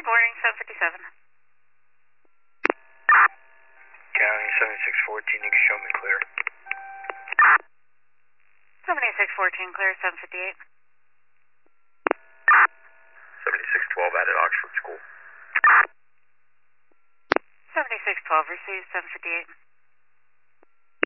boarding 757. County 7614, you can show me clear. 7614, clear 758. 7612 out at Oxford School. 7612, received 758.